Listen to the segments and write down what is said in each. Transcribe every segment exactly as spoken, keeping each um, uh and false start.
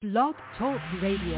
Blog Talk Radio.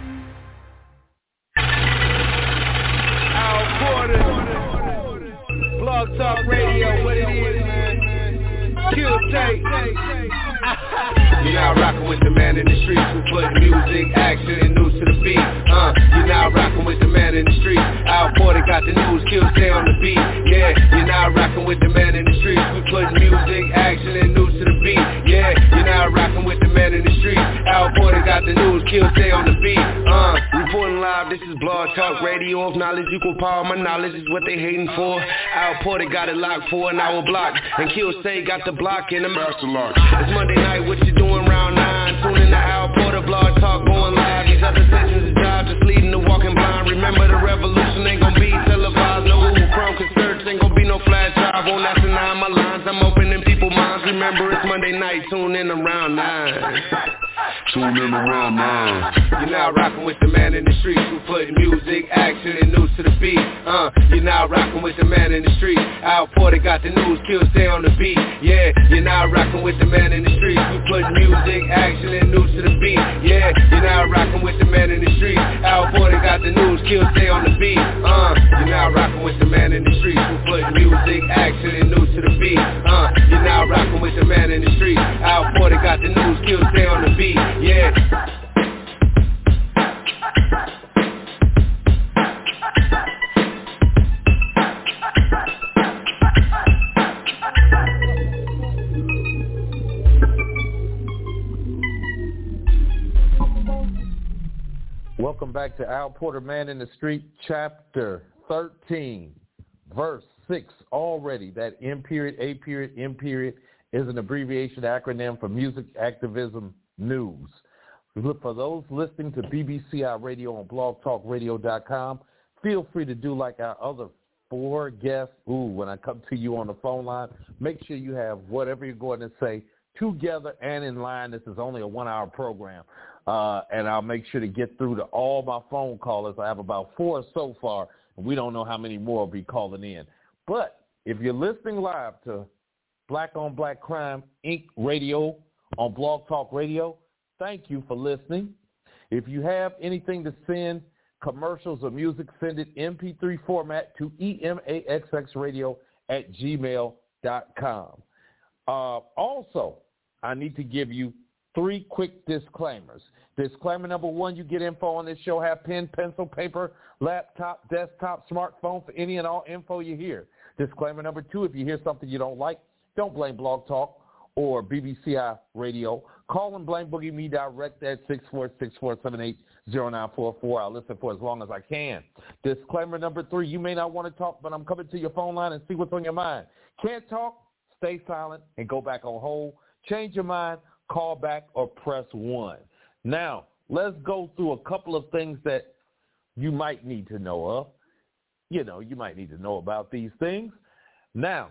Al Porter, Blog Talk Radio, what it is, man. Kill tape. You're now rocking with the man in the streets who put music, action, and news to the beat. Uh, you're now rocking with the man in the streets. Al Porter got the news, Kill stay on the beat. Yeah, you're now rocking with the man in the streets who put music, action, and news to the beat. Yeah, you're now rocking with the man in the streets. Al Porter got the news, Kill stay on the beat. Uh, reporting live, this is Blog Talk Radio. Of knowledge equal power, my knowledge is what they hating for. Al Porter got it locked for an hour block, and Kill stay got the block in the master lock. It's Monday night, what you doing round nine? Tune in to Al Porter, Blog Talk going live. These other sessions is job just leading to walking blind. Remember the revolution ain't gonna be televised. No Google Chrome search, ain't gonna be no flash drive. Won't ask to nine my lines, I'm opening people's minds. Remember it's Monday night, tune in around nine. Tune in around nine. You're now rocking with the man in the streets who put music, action, and news to the beat. Uh, you're now rocking with the man in the streets. Al Porter got the news, Kill stay on the beat. Yeah, you're now rocking with the man in the streets who put music, action, and news to the beat. Yeah, you're now rocking with the man in the streets. Al Porter got the news, Kill stay on the beat. Uh, you're now rocking with the man in the streets who put music, action, and news to the beat. Uh, you're now rocking with the man in the streets. Al Porter got the news, Kill stay on the beat. Yeah. Welcome back to Al Porter, Man in the Street, Chapter thirteen, Verse six. Already, that M period, A period, M period is an abbreviation acronym for Music Activism News. For those listening to B B C I Radio on blog talk radio dot com, feel free to do like our other four guests. Ooh, when I come to you on the phone line, make sure you have whatever you're going to say together and in line. This is only a one-hour program, uh, and I'll make sure to get through to all my phone callers. I have about four so far, and we don't know how many more will be calling in. But if you're listening live to Black on Black Crime Incorporated. Radio on Blog Talk Radio, thank you for listening. If you have anything to send, commercials or music, send it M P three format to emaxxradio at gmail dot com. Uh, also, I need to give you three quick disclaimers. Disclaimer number one, you get info on this show, have pen, pencil, paper, laptop, desktop, smartphone for any and all info you hear. Disclaimer number two, if you hear something you don't like, don't blame Blog Talk or B B C I Radio. Call and blame Boogie Me direct at six four six, four seven eight, zero nine four four. I'll listen for as long as I can. Disclaimer number three, you may not want to talk, but I'm coming to your phone line and see what's on your mind. Can't talk? Stay silent and go back on hold. Change your mind, call back, or press one. Now, let's go through a couple of things that you might need to know of. You know, you might need to know about these things. Now,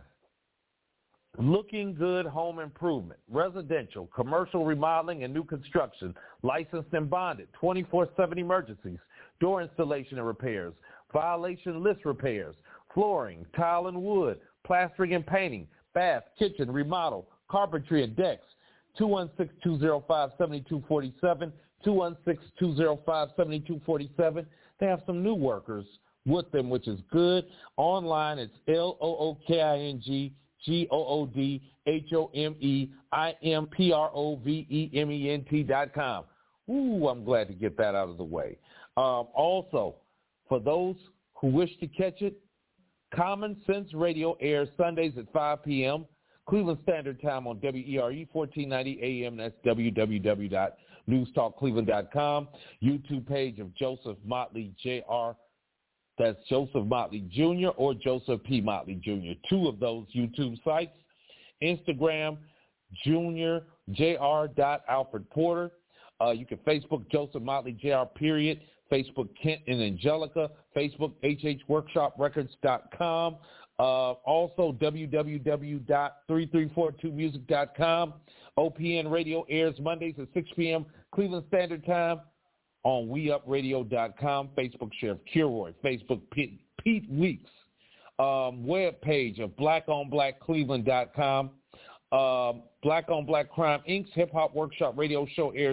Looking Good Home Improvement, residential, commercial remodeling, and new construction, licensed and bonded, twenty-four seven emergencies, door installation and repairs, violation list repairs, flooring, tile and wood, plastering and painting, bath, kitchen, remodel, carpentry and decks, two one six, two zero five, seven two four seven, two one six, two zero five, seven two four seven. They have some new workers with them, which is good. Online, it's L O O K I N G G O O D H O M E I M P R O V E M E N T dot com. Ooh, I'm glad to get that out of the way. Um, also, for those who wish to catch it, Common Sense Radio airs Sundays at five p.m. Cleveland Standard Time on W E R E fourteen ninety A M. That's w w w dot news talk cleveland dot com. YouTube page of Joseph Motley J R. That's Joseph Motley Junior or Joseph P. Motley Junior Two of those YouTube sites. Instagram, Junior J R dot Alfred Porter. Uh, you can Facebook Joseph Motley J R period. Facebook Kent and Angelica. Facebook H H workshop records dot com. Uh, also w w w dot three three four two music dot com. O P N Radio airs Mondays at six p.m. Cleveland Standard Time on we up radio dot com. Facebook Sheriff Kilroy. Facebook Pete, Pete Weeks. Um, web page of black on black cleveland dot com. Um, Black on Black Crime Incorporated's Hip Hop Workshop radio show airs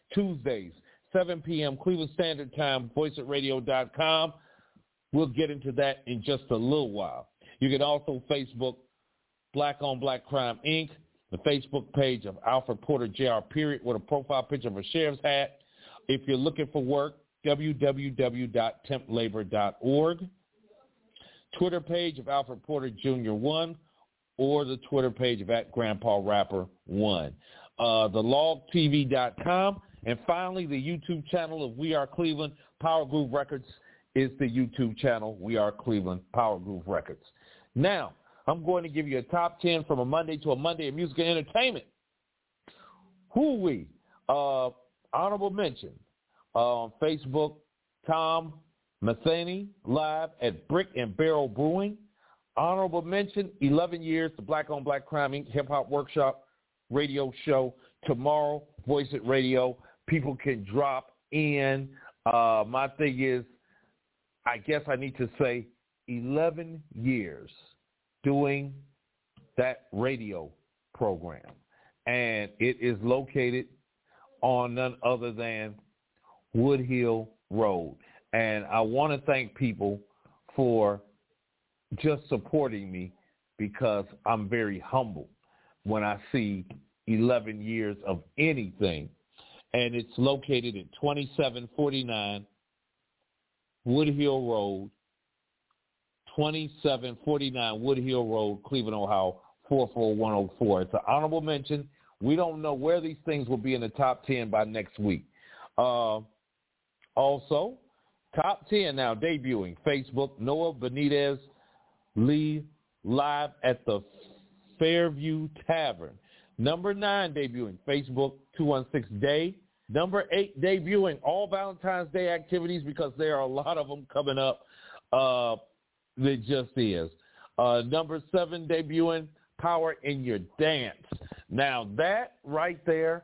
Tuesdays, seven p.m. Cleveland Standard Time, voice it radio dot com. We'll get into that in just a little while. You can also Facebook Black on Black Crime, Incorporated, the Facebook page of Alfred Porter, J R, period, with a profile picture of a sheriff's hat. If you're looking for work, w w w dot temp labor dot org. Twitter page of Alfred Porter Junior one, or the Twitter page of at Grandpa Rapper one. Uh, the log t v dot com, and finally the YouTube channel of We Are Cleveland. Power Groove Records is the YouTube channel, We Are Cleveland, Power Groove Records. Now, I'm going to give you a top ten from a Monday to a Monday in music and entertainment. Who we? Uh, honorable mention uh, on Facebook, Tom Matheny, live at Brick and Barrel Brewing. Honorable mention, eleven years, the Black on Black Crime Incorporated Hip Hop Workshop radio show. Tomorrow, Voice It Radio. People can drop in. Uh, my thing is, I guess I need to say eleven years doing that radio program. And it is located on none other than Woodhill Road. And I want to thank people for just supporting me, because I'm very humbled when I see eleven years of anything. And it's located at twenty-seven forty-nine Woodhill Road, twenty-seven forty-nine Woodhill Road, Cleveland, Ohio, four four one oh four. It's an honorable mention. We don't know where these things will be in the top ten by next week. Uh, also, top ten now debuting. Facebook, Noah Benitez Lee, live at the Fairview Tavern. Number nine debuting. Facebook, two one six Day. Number eight debuting. All Valentine's Day activities, because there are a lot of them coming up. Uh, it just is. Uh, number seven debuting. Power in Your Dance. Now that right there,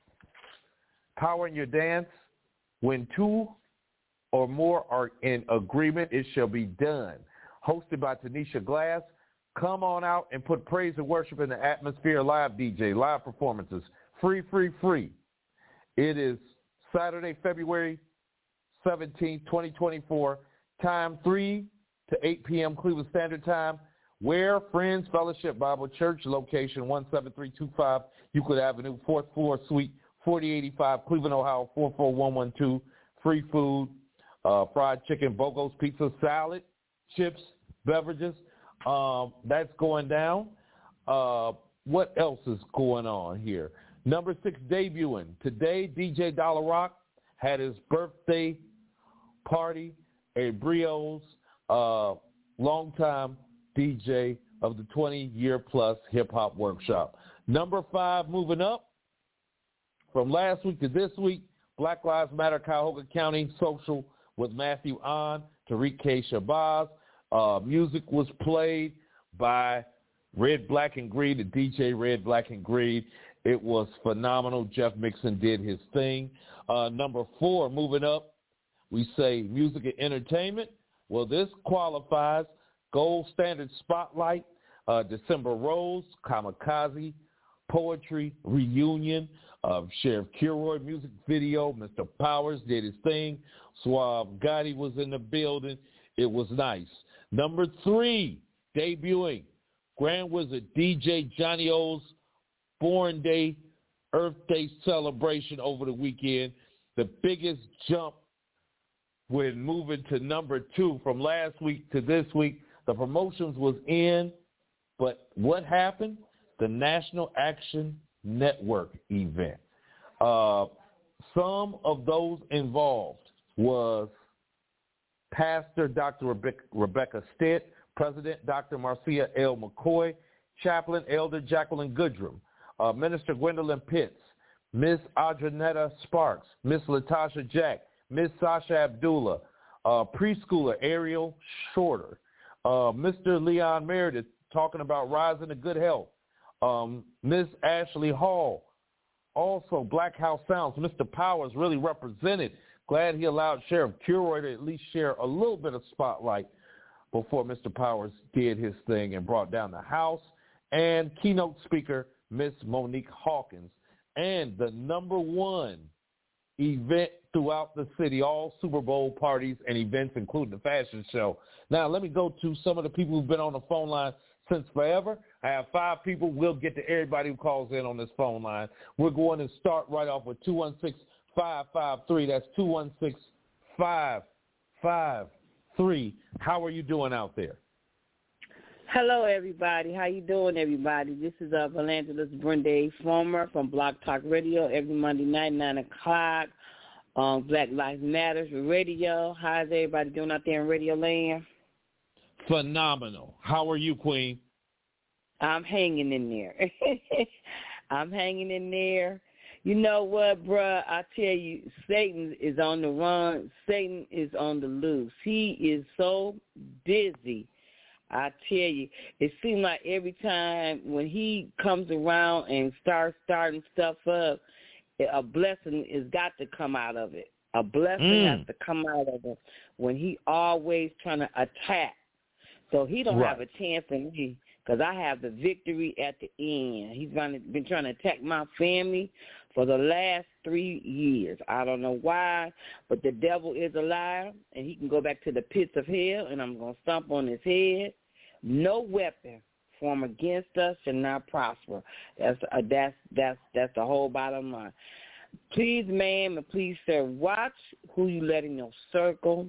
Power in Your Dance, when two or more are in agreement, it shall be done. Hosted by Tanisha Glass. Come on out and put praise and worship in the atmosphere. Live D J, live performances. Free, free, free. It is Saturday, February seventeenth, twenty twenty-four. Time three to eight p.m. Cleveland Standard Time. Where? Friends Fellowship Bible Church, location one seven three two five Euclid Avenue, fourth floor, suite forty eighty-five, Cleveland, Ohio, four four one one two. Free food, uh, fried chicken, Bogo's pizza, salad, chips, beverages. Um, that's going down. Uh, what else is going on here? Number six debuting. Today, D J Dollar Rock had his birthday party at Brio's, uh, longtime D J of the twenty-year-plus hip-hop workshop. Number five, moving up from last week to this week, Black Lives Matter Cuyahoga County Social with Matthew On, Tariq K. Shabazz. Uh, music was played by Red, Black, and Green, the D J Red, Black, and Green. It was phenomenal. Jeff Mixon did his thing. Uh, number four, moving up, we say music and entertainment. Well, this qualifies. Gold Standard Spotlight, uh, December Rose, Kamikaze, Poetry, Reunion, uh, Sheriff Kilroy music video. Mister Powers did his thing. Suave Gotti was in the building. It was nice. Number three, debuting, Grand Wizard D J Johnny O's Born Day, Earth Day celebration over the weekend. The biggest jump when moving to number two from last week to this week. The promotions was in, but what happened? The National Action Network event. Uh, some of those involved was Pastor Doctor Rebecca, Rebecca Stitt, President Doctor Marcia L. McCoy, Chaplain Elder Jacqueline Goodrum, uh, Minister Gwendolyn Pitts, Miss Audronetta Sparks, Miss Latasha Jack, Miss Sasha Abdullah, uh, preschooler Ariel Shorter, uh, Mister Leon Meredith talking about rising to good health, um, Miss Ashley Hall, also Black House Sounds. Mister Powers really represented. Glad he allowed Sheriff Kilroy to at least share a little bit of spotlight before Mister Powers did his thing and brought down the house. And keynote speaker, Miss Monique Hawkins. And the number one event throughout the city, all Super Bowl parties and events, including the fashion show. Now, let me go to some of the people who've been on the phone line since forever. I have five people. We'll get to everybody who calls in on this phone line. We're going to start right off with two one six, five five three. That's two one six, five five three. How are you doing out there? Hello, everybody. How you doing, everybody? This is uh, Valangelis Brenda Former from Blog Talk Radio every Monday night, nine o'clock on Black Lives Matters Radio. How's everybody doing out there in Radio Land? Phenomenal. How are you, Queen? I'm hanging in there. I'm hanging in there. You know what, bruh? I tell you, Satan is on the run. Satan is on the loose. He is so busy. I tell you, it seems like every time when he comes around and starts starting stuff up, a blessing has got to come out of it. A blessing mm. has to come out of it when he always trying to attack. So he don't right. have a chance in me because I have the victory at the end. He's been trying to attack my family for the last three years. I don't know why, but the devil is a liar, and he can go back to the pits of hell, and I'm going to stomp on his head. No weapon formed against us shall not prosper. That's uh, that's that's that's the whole bottom line. Please, ma'am, and please, sir, watch who you let in your circle.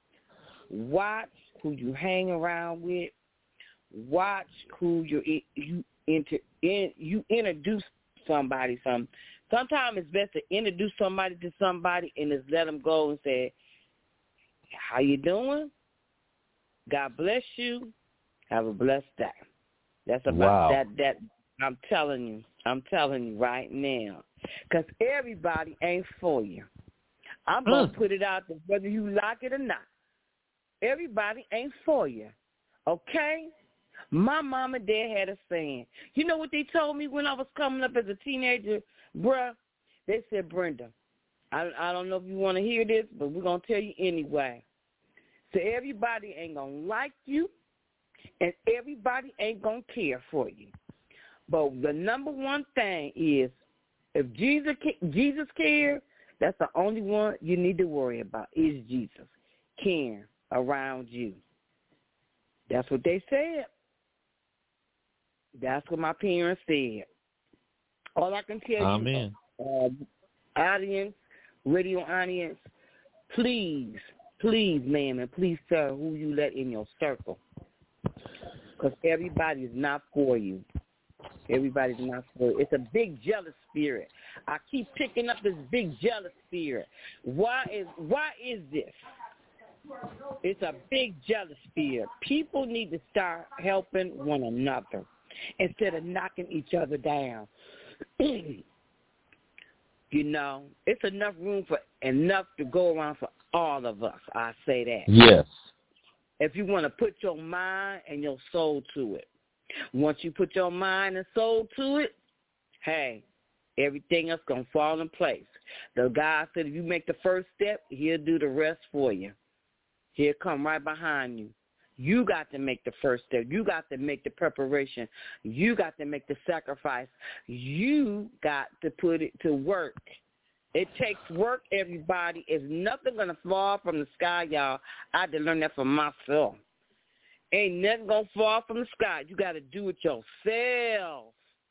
Watch who you hang around with. Watch who you you inter, in, you introduce somebody. Some sometimes it's best to introduce somebody to somebody and just let them go and say, "How you doing? God bless you. Have a blessed day." That's about wow. that. That I'm telling you. I'm telling you right now, because everybody ain't for you. I'm gonna mm. put it out there, whether you like it or not. Everybody ain't for you. Okay? My mom and dad had a saying. You know what they told me when I was coming up as a teenager, bruh? They said, Brenda, I, I don't know if you want to hear this, but we're going to tell you anyway. So everybody ain't going to like you, and everybody ain't going to care for you. But the number one thing is, if Jesus Jesus cares, that's the only one you need to worry about is Jesus caring around you. That's what they said. That's what my parents said. All I can tell Amen. you, uh, audience, radio audience, please, please, ma'am, and please, sir, who you let in your circle. Because everybody is not for you. Everybody's not for you. It's a big jealous spirit. I keep picking up this big jealous spirit. Why is why is this? It's a big jealous spirit. People need to start helping one another instead of knocking each other down. You know, it's enough room for enough to go around for all of us. I say that. Yes. If you want to put your mind and your soul to it. Once you put your mind and soul to it, hey, everything else going to fall in place. The God said if you make the first step, he'll do the rest for you. He'll come right behind you. You got to make the first step. You got to make the preparation. You got to make the sacrifice. You got to put it to work. It takes work, everybody. It's nothing going to fall from the sky, y'all. I had to learn that for myself. Ain't nothing going to fall from the sky. You got to do it yourself.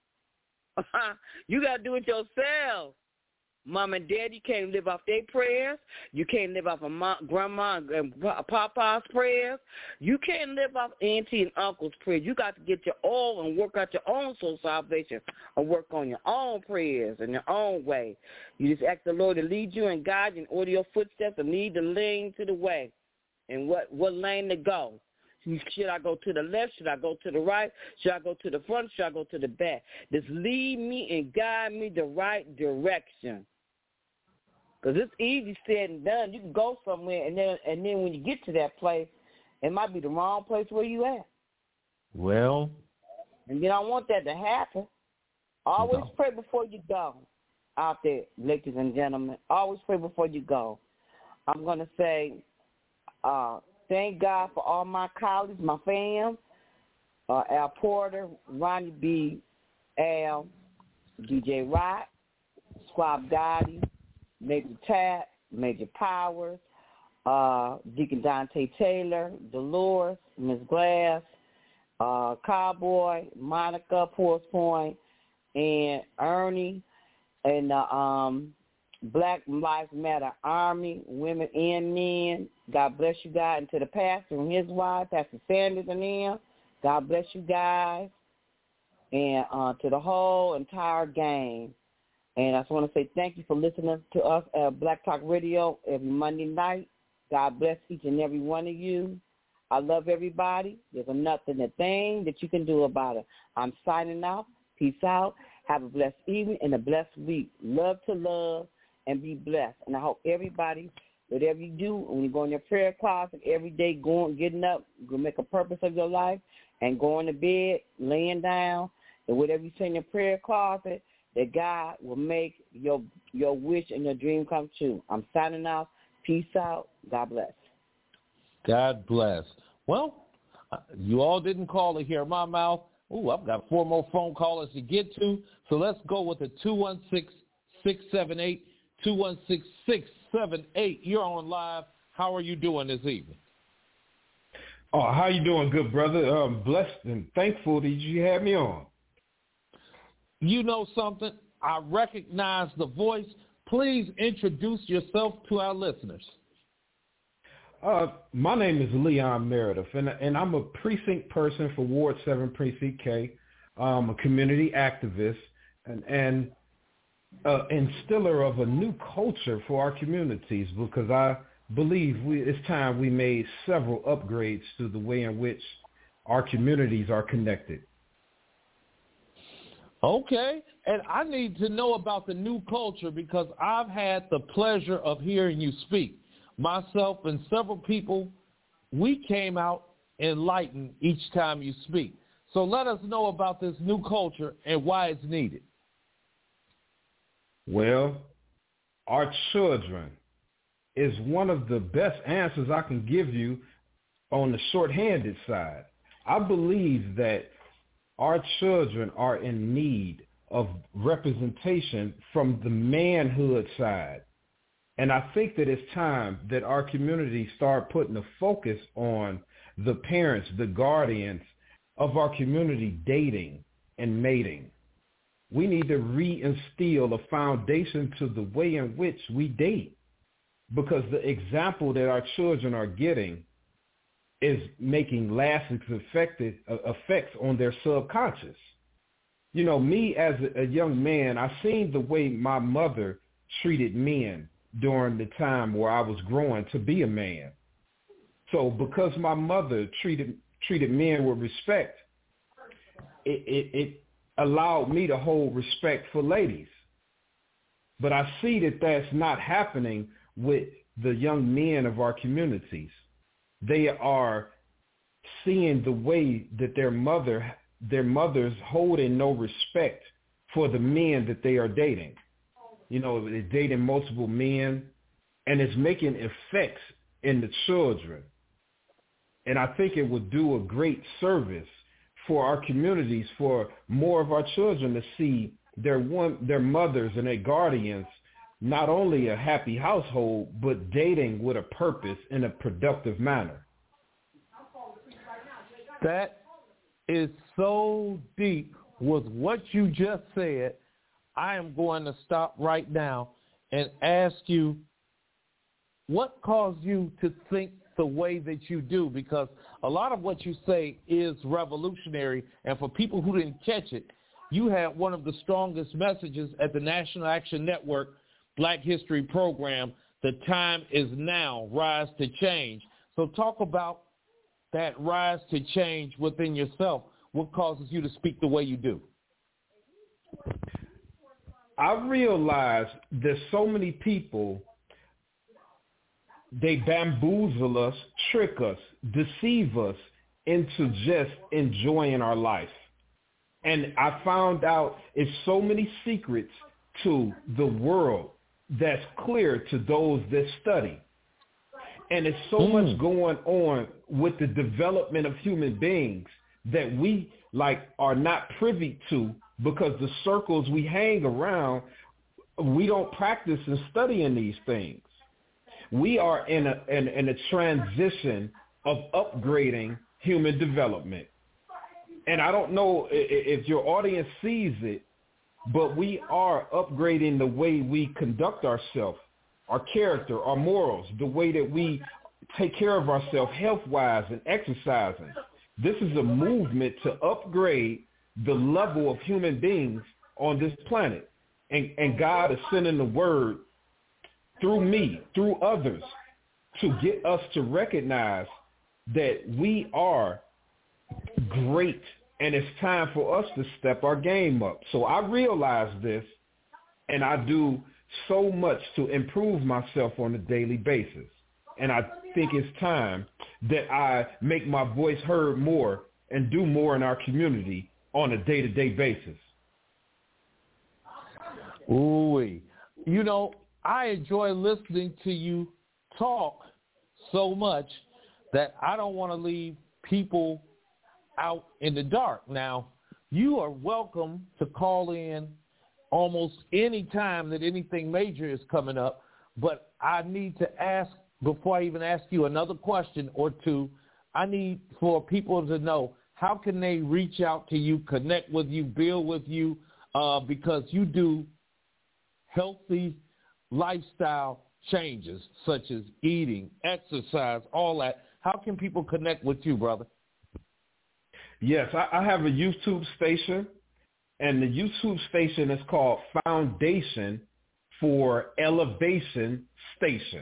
You got to do it yourself. Mom and Dad, you can't live off their prayers. You can't live off of mom, Grandma and Papa's prayers. You can't live off Auntie and Uncle's prayers. You got to get your own and work out your own soul salvation and work on your own prayers in your own way. You just ask the Lord to lead you and guide you and order your footsteps and lead the lane to the way and what, what lane to go. Should I go to the left? Should I go to the right? Should I go to the front? Should I go to the back? Just lead me and guide me the right direction. Because it's easy said and done. You can go somewhere, and then and then when you get to that place, it might be the wrong place where you at. Well. And you don't want that to happen. Always no. pray before you go out there, ladies and gentlemen. Always pray before you go. I'm going to say uh, thank God for all my colleagues, my fam, uh, Al Porter, Ronnie B. Al, D J Rock, Squab Gotti, Major Tat, Major Powers, uh, Deacon Dante Taylor, Dolores, Miss Glass, uh, Cowboy, Monica, Force Point, and Ernie, and the um, Black Lives Matter Army, women and men. God bless you guys. And to the pastor and his wife, Pastor Sanders and them, God bless you guys. And uh, to the whole entire gang. And I just want to say thank you for listening to us at Black Talk Radio every Monday night. God bless each and every one of you. I love everybody. There's nothing, a thing that you can do about it. I'm signing out. Peace out. Have a blessed evening and a blessed week. Love to love and be blessed. And I hope everybody, whatever you do, when you go in your prayer closet every day, going, getting up, go make a purpose of your life, and going to bed, laying down, and whatever you say in your prayer closet, that God will make your your wish and your dream come true. I'm signing out. Peace out. God bless. God bless. Well, you all didn't call to hear my mouth. Ooh, I've got four more phone callers to get to. So let's go with the two one six, six seven eight, two one six, six seven eight. You're on live. How are you doing this evening? Oh, how you doing, good brother? Um, blessed and thankful that you had me on. You know something? I recognize the voice. Please introduce yourself to our listeners. Uh, my name is Leon Meredith, and, and I'm a precinct person for Ward seven Precinct K. I'm a community activist and, and uh, instiller of a new culture for our communities, because I believe we, it's time we made several upgrades to the way in which our communities are connected. Okay, and I need to know about the new culture because I've had the pleasure of hearing you speak. Myself and several people, we came out enlightened each time you speak. So let us know about this new culture and why it's needed. Well, our children is one of the best answers I can give you on the shorthanded side. I believe that our children are in need of representation from the manhood side. And I think that it's time that our community start putting a focus on the parents, the guardians of our community dating and mating. We need to reinstill a foundation to the way in which we date, because the example that our children are getting is making lasting effects on their subconscious. You know, me as a young man, I seen the way my mother treated men during the time where I was growing to be a man. So because my mother treated treated men with respect, it, it, it allowed me to hold respect for ladies. But I see that that's not happening with the young men of our communities. They are seeing the way that their mother, their mothers holding no respect for the men that they are dating. You know, they're dating multiple men, and it's making effects in the children. And I think it would do a great service for our communities, for more of our children to see their one, their mothers and their guardians not only a happy household, but dating with a purpose in a productive manner. That is so deep with what you just said. I am going to stop right now and ask you, what caused you to think the way that you do? Because a lot of what you say is revolutionary, and for people who didn't catch it, you had one of the strongest messages at the National Action Network Black History Program, The Time Is Now, Rise to Change. So talk about that rise to change within yourself. What causes you to speak the way you do? I realize there's so many people, they bamboozle us, trick us, deceive us into just enjoying our life. And I found out it's so many secrets to the world that's clear to those that study. And there's so mm. much going on with the development of human beings that we like are not privy to, because the circles we hang around we don't practice and study in these things. We are in a in, in a transition of upgrading human development. And I don't know if your audience sees it, but we are upgrading the way we conduct ourselves, our character, our morals, the way that we take care of ourselves health-wise and exercising. This is a movement to upgrade the level of human beings on this planet. And, and God is sending the word through me, through others, to get us to recognize that we are great, and it's time for us to step our game up. So I realize this, and I do so much to improve myself on a daily basis. And I think it's time that I make my voice heard more and do more in our community on a day-to-day basis. Ooh, you know, I enjoy listening to you talk so much that I don't want to leave people out in the dark. Now, you are welcome to call in almost any time that anything major is coming up, but I need to ask, before I even ask you another question or two, I need for people to know, how can they reach out to you, connect with you, build with you, uh, because you do healthy lifestyle changes such as eating, exercise, all that. How can people connect with you, brother? Yes, I, I have a YouTube station, and the YouTube station is called Foundation for Elevation Station.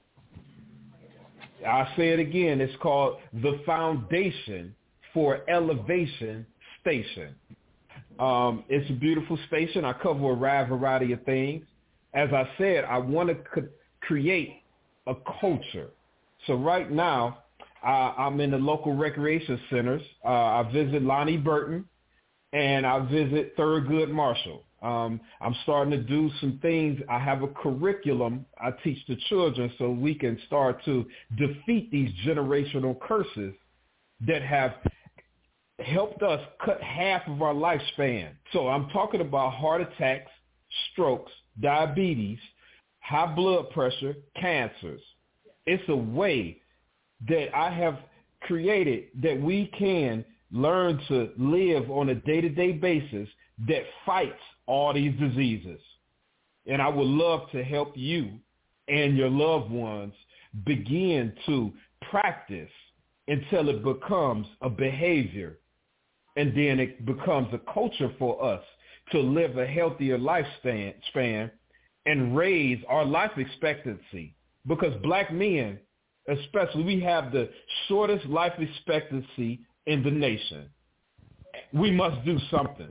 I'll say it again. It's called the Foundation for Elevation Station. Um, it's a beautiful station. I cover a wide variety of things. As I said, I want to co- create a culture. So right now, uh, I'm in the local recreation centers. Uh, I visit Lonnie Burton, and I visit Thurgood Marshall. Um, I'm starting to do some things. I have a curriculum I teach the children so we can start to defeat these generational curses that have helped us cut half of our lifespan. So I'm talking about heart attacks, strokes, diabetes, high blood pressure, cancers. It's a way that I have created that we can learn to live on a day-to-day basis that fights all these diseases. And I would love to help you and your loved ones begin to practice until it becomes a behavior, and then it becomes a culture for us to live a healthier lifespan and raise our life expectancy. Because black men, especially, we have the shortest life expectancy in the nation. We must do something.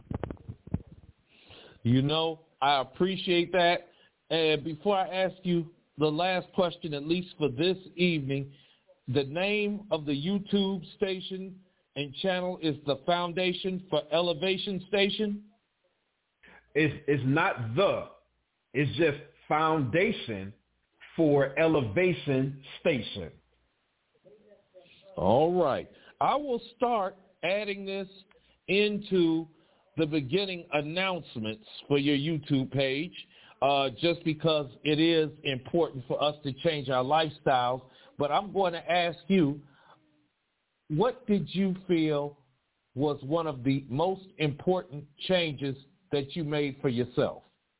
You know, I appreciate that. And before I ask you the last question, at least for this evening, the name of the YouTube station and channel is the Foundation for Elevation Station? It's, it's not the. It's just Foundation for Elevation Station. All right. I will start adding this into the beginning announcements for your YouTube page, uh, just because it is important for us to change our lifestyles. But I'm going to ask you, what did you feel was one of the most important changes that you made for yourself?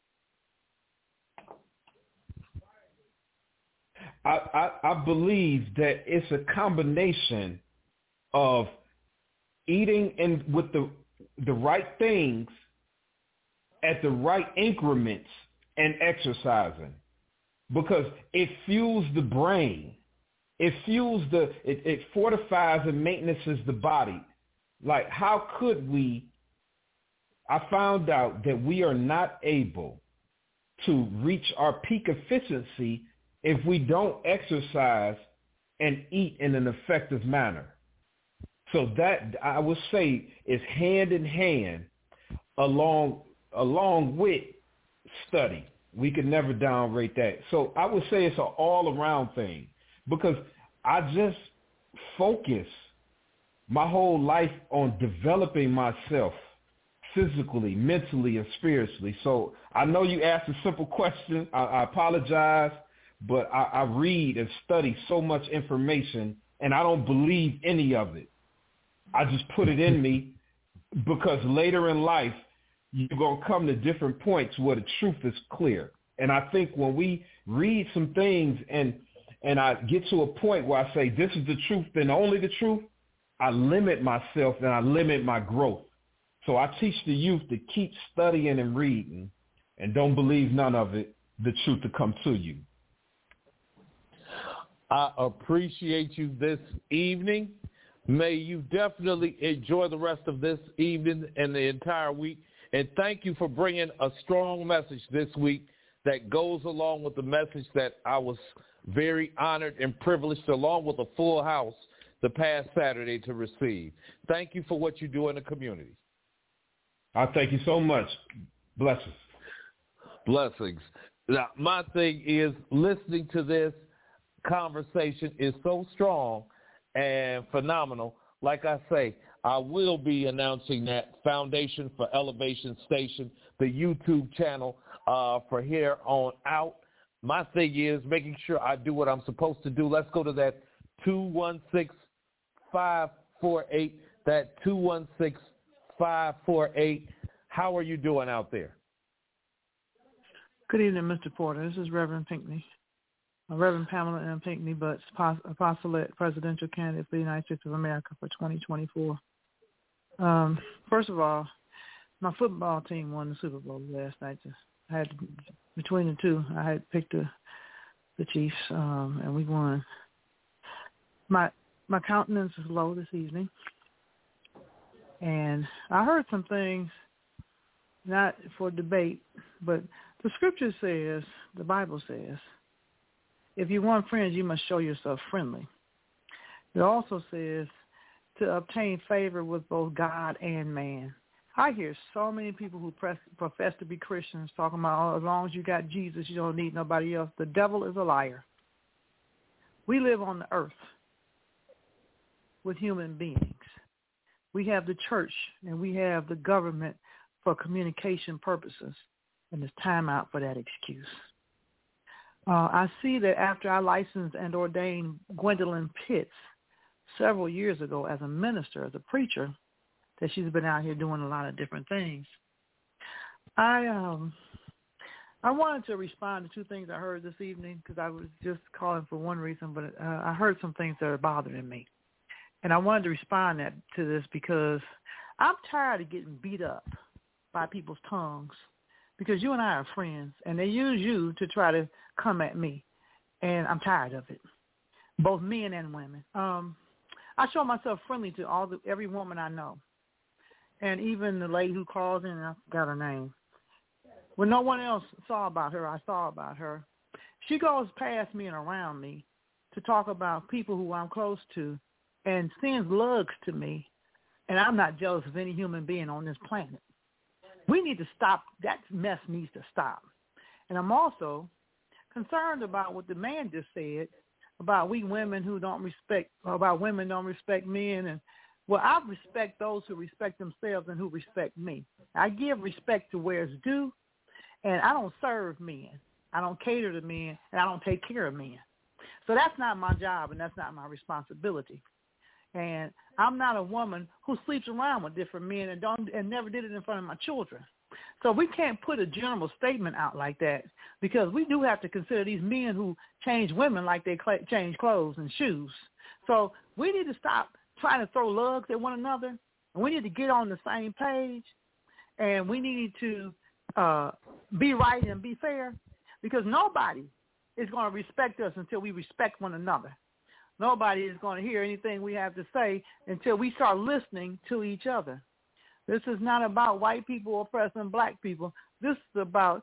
I, I, I believe that it's a combination of eating and with the the right things at the right increments and exercising, because it fuels the brain. It fuels the, it, it fortifies and maintenances the body. Like, how could we, I found out that we are not able to reach our peak efficiency if we don't exercise and eat in an effective manner. So that, I would say, is hand in hand along along with study. We could never downrate that. So I would say it's an all-around thing, because I just focus my whole life on developing myself physically, mentally, and spiritually. So I know you asked a simple question. I, I apologize, but I, I read and study so much information, and I don't believe any of it. I just put it in me because later in life, you're going to come to different points where the truth is clear. And I think when we read some things and and I get to a point where I say, this is the truth and only the truth, I limit myself and I limit my growth. So I teach the youth to keep studying and reading and don't believe none of it, the truth to come to you. I appreciate you this evening. May you definitely enjoy the rest of this evening and the entire week. And thank you for bringing a strong message this week that goes along with the message that I was very honored and privileged, along with a full house, the past Saturday to receive. Thank you for what you do in the community. I thank you so much. Blessings. Blessings. Now, my thing is, listening to this conversation is so strong and phenomenal. Like I say, I will be announcing that Foundation for Elevation Station, the YouTube channel, uh, for here on out. My thing is making sure I do what I'm supposed to do. Let's go to that two one six, five four eight, that two one six, five four eight. How are you doing out there? Good evening, Mister Porter. This is Reverend Pinckney. Reverend Pamela M. Pinckney, but apostolate presidential candidate for the United States of America for twenty twenty-four. Um, first of all, my football team won the Super Bowl last night. I had between the two, I had picked the, the Chiefs, um, and we won. My my countenance is low this evening, and I heard some things, not for debate, but the Scripture says, the Bible says, if you want friends, you must show yourself friendly. It also says to obtain favor with both God and man. I hear so many people who press, profess to be Christians talking about, oh, as long as you got Jesus, you don't need nobody else. The devil is a liar. We live on the earth with human beings. We have the church and we have the government for communication purposes, and it's time out for that excuse. Uh, I see that after I licensed and ordained Gwendolyn Pitts several years ago as a minister, as a preacher, that she's been out here doing a lot of different things. I um, I wanted to respond to two things I heard this evening because I was just calling for one reason, but uh, I heard some things that are bothering me. And I wanted to respond that, to this because I'm tired of getting beat up by people's tongues because you and I are friends, and they use you to try to come at me, and I'm tired of it, both men and women. Um, I show myself friendly to all the, every woman I know. And even the lady who calls in, I forgot her name. When no one else saw about her, I saw about her. She goes past me and around me to talk about people who I'm close to and sends lugs to me, and I'm not jealous of any human being on this planet. We need to stop. That mess needs to stop. And I'm also concerned about what the man just said about we women who don't respect, about women don't respect men, and well, I respect those who respect themselves and who respect me. I give respect to where it's due, and I don't serve men. I don't cater to men, and I don't take care of men. So that's not my job, and that's not my responsibility. And I'm not a woman who sleeps around with different men and don't and never did it in front of my children. So we can't put a general statement out like that because we do have to consider these men who change women like they cl- change clothes and shoes. So we need to stop trying to throw lugs at one another, and we need to get on the same page, and we need to uh, be right and be fair because nobody is going to respect us until we respect one another. Nobody is going to hear anything we have to say until we start listening to each other. This is not about white people oppressing black people. This is about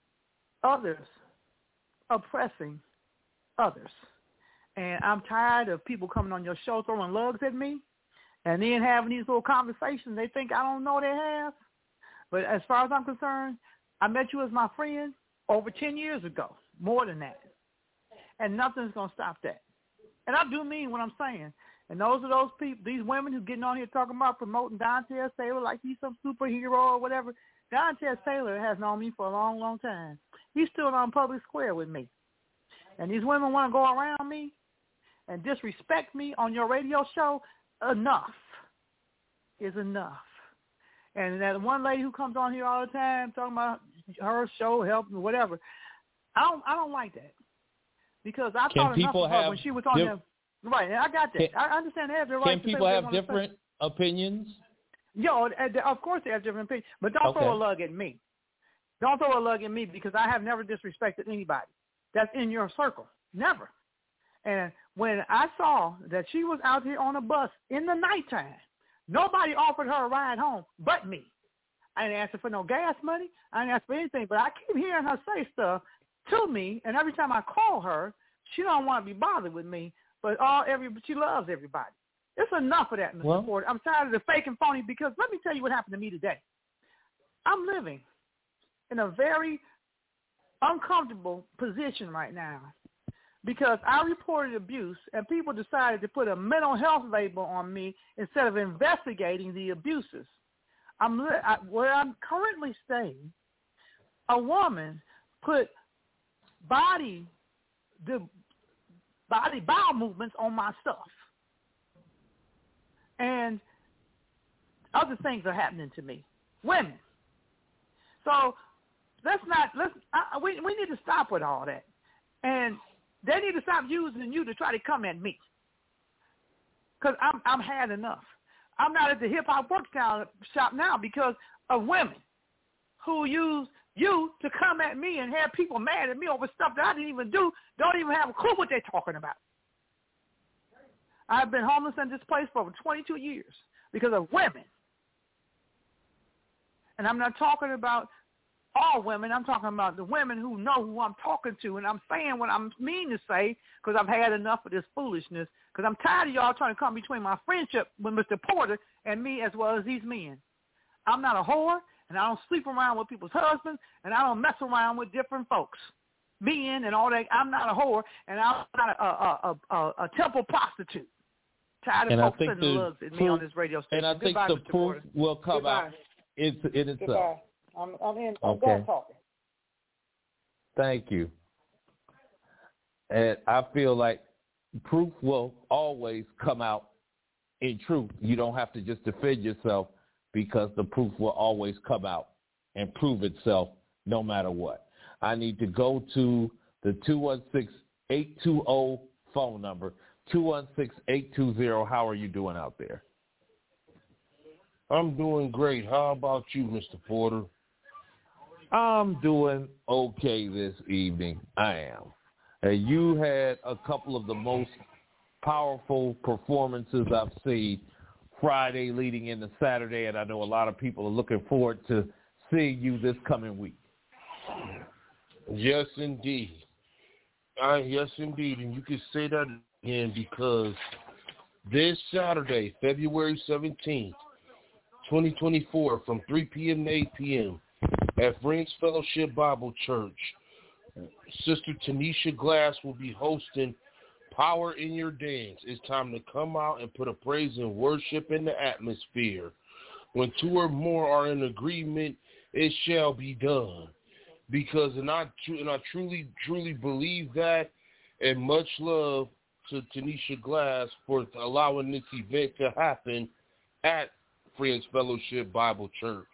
others oppressing others. And I'm tired of people coming on your show throwing lugs at me and then having these little conversations they think I don't know they have. But as far as I'm concerned, I met you as my friend over ten years ago, more than that. And nothing's going to stop that. And I do mean what I'm saying. And those are those people, these women who getting on here talking about promoting Dontel Taylor like he's some superhero or whatever. Dontel Taylor has known me for a long, long time. He stood on public square with me. And these women want to go around me and disrespect me on your radio show. Enough is enough. And that one lady who comes on here all the time talking about her show, help, and whatever, I don't, I don't like that. Because I Can thought enough of her when she was on diff- there. Right, I got that. Can, I understand they have the right can to people say have different say. opinions? Yo, of course they have different opinions, but don't okay. throw a lug at me. Don't throw a lug at me because I have never disrespected anybody that's in your circle. Never. And when I saw that she was out here on a bus in the nighttime, nobody offered her a ride home but me. I didn't ask her for no gas money. I didn't ask for anything, but I keep hearing her say stuff to me, and every time I call her, she don't want to be bothered with me, but all every she loves everybody. It's enough of that, Mister Well, Porter. I'm tired of the fake and phony because let me tell you what happened to me today. I'm living in a very uncomfortable position right now because I reported abuse and people decided to put a mental health label on me instead of investigating the abuses. I'm I, where I'm currently staying, a woman put body the body bowel movements on my stuff. And other things are happening to me. Women. So let's not, let's, I, we, we need to stop with all that. And they need to stop using you to try to come at me. Because I'm, I'm had enough. I'm not at the hip-hop workshop shop now because of women who use you to come at me and have people mad at me over stuff that I didn't even do, don't even have a clue what they're talking about. I've been homeless and displaced for over twenty-two years because of women. And I'm not talking about all women. I'm talking about the women who know who I'm talking to, and I'm saying what I mean to say because I've had enough of this foolishness because I'm tired of y'all trying to come between my friendship with Mister Porter and me as well as these men. I'm not a whore, and I don't sleep around with people's husbands, and I don't mess around with different folks. Men and all that. I'm not a whore, and I'm not a, a, a, a, a temple prostitute. Tired of and folks I think sending the lugs at me proof, on this radio station. And I think Goodbye, the Mister proof Porter. will come Goodbye. out in, in itself. Goodbye. I'm, I'm in. I'm Okay. done talking. Thank you. And I feel like proof will always come out in truth. You don't have to just defend yourself because the proof will always come out and prove itself no matter what. I need to go to the two one six, eight two zero phone number, two one six, eight two zero. How are you doing out there? I'm doing great. How about you, Mister Porter? I'm doing okay this evening. I am. And you had a couple of the most powerful performances I've seen Friday leading into Saturday, and I know a lot of people are looking forward to seeing you this coming week. Yes, indeed. Uh, yes, indeed. And you can say that again because this Saturday, February seventeenth, twenty twenty-four, from three p.m. to eight p.m. at Friends Fellowship Bible Church, Sister Tanisha Glass will be hosting Power in Your Dance. It's time to come out and put a praise and worship in the atmosphere. When two or more are in agreement, it shall be done. Because, and I, and I truly, truly believe that, and much love to Tanisha Glass for allowing this event to happen at Friends Fellowship Bible Church.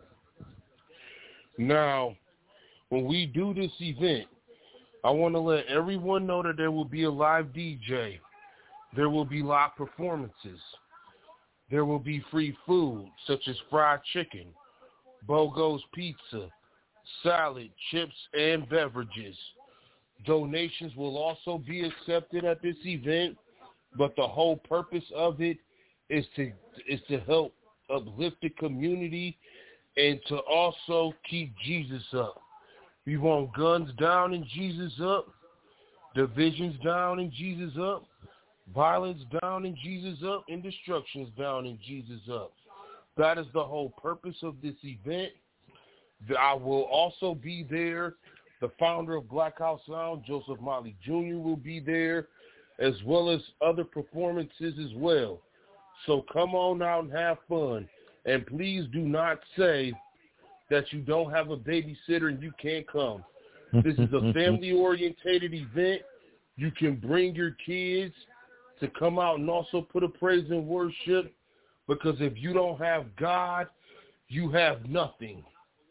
Now, when we do this event, I want to let everyone know that there will be a live D J. There will be live performances. There will be free food, such as fried chicken, BOGO's pizza, salad, chips, and beverages. Donations will also be accepted at this event, but the whole purpose of it is to is to help uplift the community and to also keep Jesus up. We want guns down and Jesus up, divisions down and Jesus up, violence down and Jesus up, and destructions down and Jesus up. That is the whole purpose of this event. I will also be there. The founder of Black House Sound, Joseph Motley Junior, will be there. as well as other performances as well. So come on out and have fun. And please do not say that you don't have a babysitter and you can't come. This is a family-orientated event. You can bring your kids to come out and also put a praise and worship, because if you don't have God, you have nothing.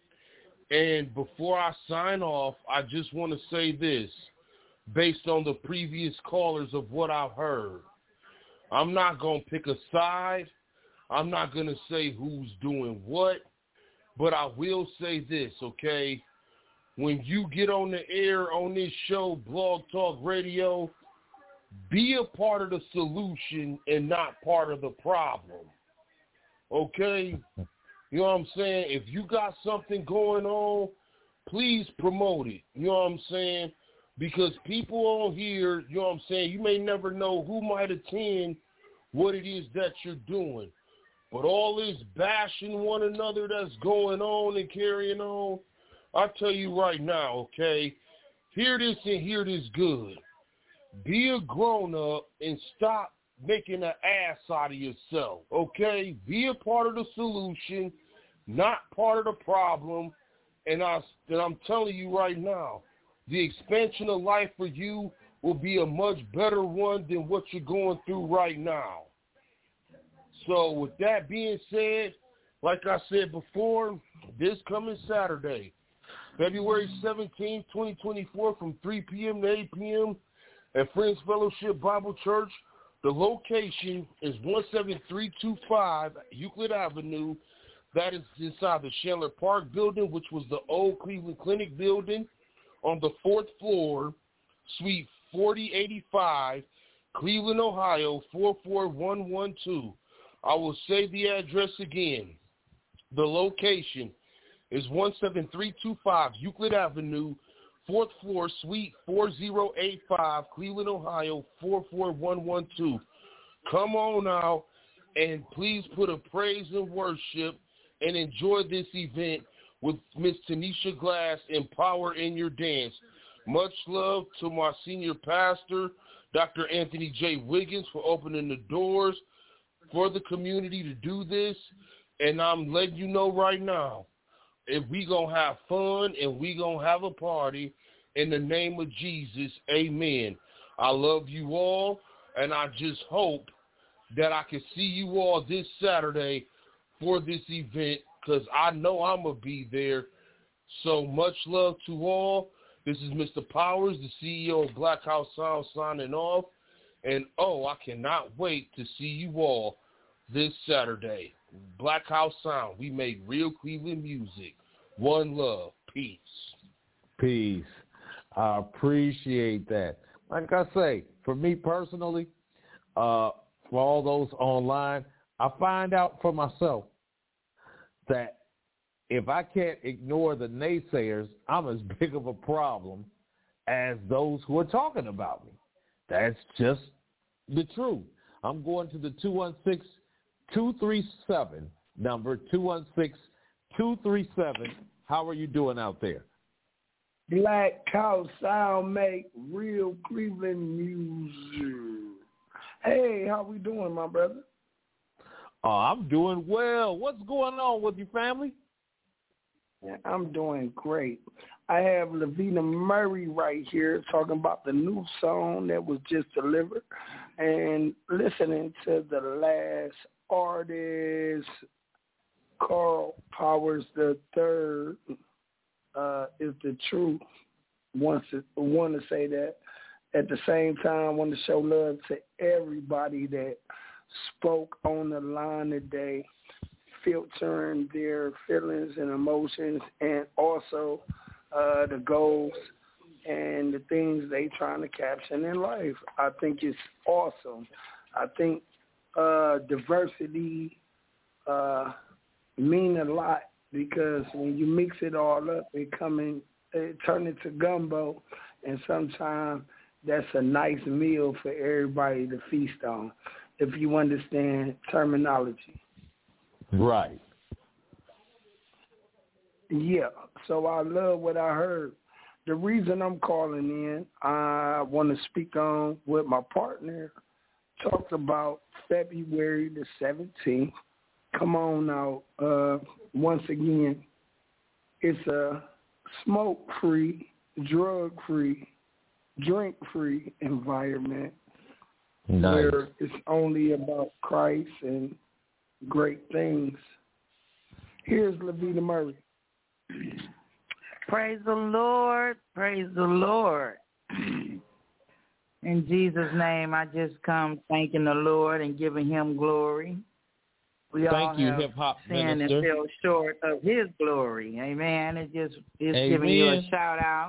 And before I sign off, I just want to say this, based on the previous callers of what I've heard. I'm not going to pick a side. I'm not going to say who's doing what, but I will say this, okay? When you get on the air on this show, Blog Talk Radio, be a part of the solution and not part of the problem, okay? You know what I'm saying? If you got something going on, please promote it. You know what I'm saying? Because people on here, you know what I'm saying, you may never know who might attend what it is that you're doing. But all this bashing one another that's going on and carrying on, I'll tell you right now, okay, hear this and hear this good. Be a grown-up and stop making an ass out of yourself, okay? Be a part of the solution, not part of the problem. And, I, and I'm telling you right now, the expansion of life for you will be a much better one than what you're going through right now. So with that being said, like I said before, this coming Saturday, February seventeenth, twenty twenty-four, from three p.m. to eight p.m. at Friends Fellowship Bible Church. The location is one seven three two five Euclid Avenue. That is inside the Chandler Park building, which was the old Cleveland Clinic building, on the fourth floor, Suite forty eighty-five, Cleveland, Ohio, four four one one two. I will say the address again. The location is one seven three two five Euclid Avenue, fourth floor, Suite four oh eight five, Cleveland, Ohio, four four one one two. Come on out and please put a praise and worship and enjoy this event with Miss Tanisha Glass and Power in Your Dance. Much love to my senior pastor, Doctor Anthony J. Wiggins, for opening the doors for the community to do this. And I'm letting you know right now, if we going to have fun and we going to have a party, in the name of Jesus, amen. I love you all, and I just hope that I can see you all this Saturday for this event, because I know I'm going to be there. So much love to all. This is Mister Powers, the C E O of Black House Sound, signing off. And, oh, I cannot wait to see you all this Saturday. Black House Sound, we make real Cleveland music. One love. Peace. Peace. I appreciate that. Like I say, for me personally, uh, for all those online, I find out for myself that if I can't ignore the naysayers, I'm as big of a problem as those who are talking about me. That's just the truth. I'm going to the two one six, two three seven number, two one six, two three seven. How are you doing out there? Black House Sound make real Cleveland music. Hey, how we doing, my brother? Oh, I'm doing well. What's going on with your family? Yeah, I'm doing great. I have Lavina Murray right here talking about the new song that was just delivered, and listening to the last artist, Carl Powers the Third, uh, is the truth. Wants to want to say that. At the same time, I want to show love to everybody that spoke on the line today, filtering their feelings and emotions, and also uh, the goals and the things they trying to capture in life. I think it's awesome. I think uh, diversity uh, mean a lot, because when you mix it all up, it come in, it turn into gumbo, and sometimes that's a nice meal for everybody to feast on, if you understand terminology. Right. Yeah, so I love what I heard. the reason I'm calling in, I want to speak on what my partner talked about February the seventeenth. Come on now. Uh, once again, it's a smoke-free, drug-free, drink-free environment Nice. where it's only about Christ and great things. Here's Lavina Murray. Praise the Lord. Praise the Lord. In Jesus' name, I just come thanking the Lord and giving him glory. We Thank all you, have hip-hop sinned minister. and fell short of his glory. Amen. It just is Amen. giving you a shout-out.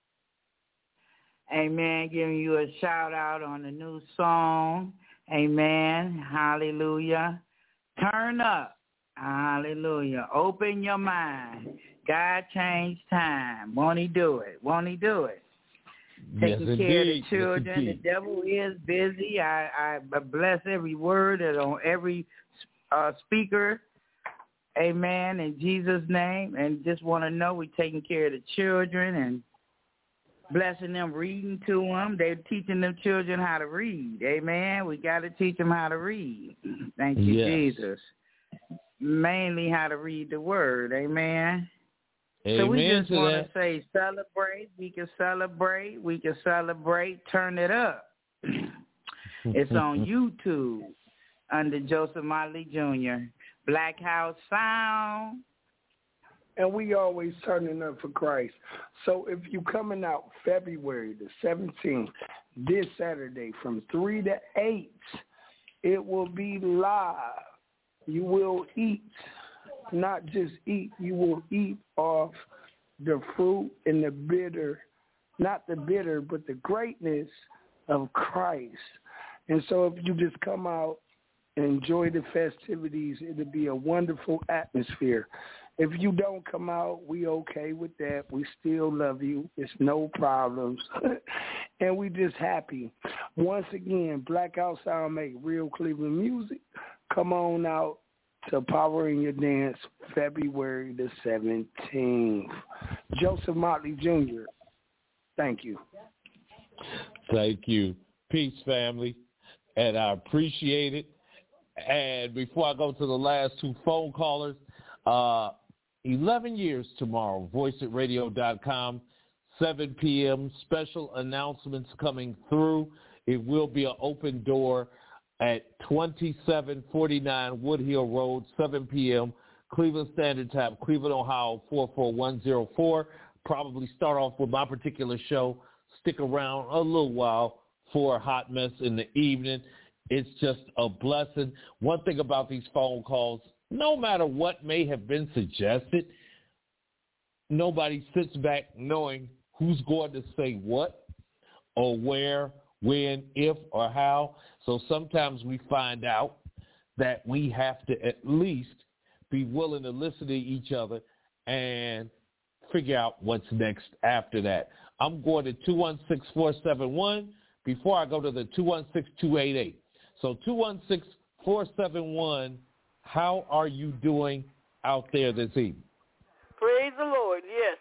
Amen. Giving you a shout-out on the new song. Amen. Hallelujah. Turn up. Hallelujah. Open your mind. God changed time. Won't he do it? Won't he do it? Yes, Taking care of the indeed. children. Yes, the indeed. devil is busy. I, I bless every word that on every uh, speaker. Amen. In Jesus' name. And just want to know we're taking care of the children and blessing them, reading to them. They're teaching them children how to read. Amen. We got to teach them how to read. Thank you, Yes. Jesus. Mainly how to read the word. Amen. Amen So we just to want that. to say celebrate. We can celebrate. We can celebrate. Turn it up. It's on YouTube under Joseph Motley Junior Black House Sound. And we always turning up for Christ. So if you coming out February the seventeenth, this Saturday from three to eight, it will be live. You will eat, not just eat, you will eat off the fruit and the bitter, not the bitter, but the greatness of Christ. And so if you just come out and enjoy the festivities, it'll be a wonderful atmosphere. If you don't come out, we okay with that. We still love you. It's no problems. And we just happy. Once again, Blackout Sound make real Cleveland music. Come on out to Power in Your Dance February the seventeenth. Joseph Motley Junior, thank you. Thank you. Peace, family. And I appreciate it. And before I go to the last two phone callers, uh, eleven years tomorrow, voice it radio dot com, seven p.m., special announcements coming through. It will be an open door at twenty-seven forty-nine Woodhill Road, seven p.m., Cleveland Standard Time, Cleveland, Ohio, four four one zero four. Probably start off with my particular show. Stick around a little while for a hot mess in the evening. It's just a blessing. One thing about these phone calls, no matter what may have been suggested, nobody sits back knowing who's going to say what or where, when, if, or how. So sometimes we find out that we have to at least be willing to listen to each other and figure out what's next after that. I'm going to two one six, four seven one before I go to the two one six, two eight eight. So two one six, four seven one, how are you doing out there this evening? Praise the Lord, yes.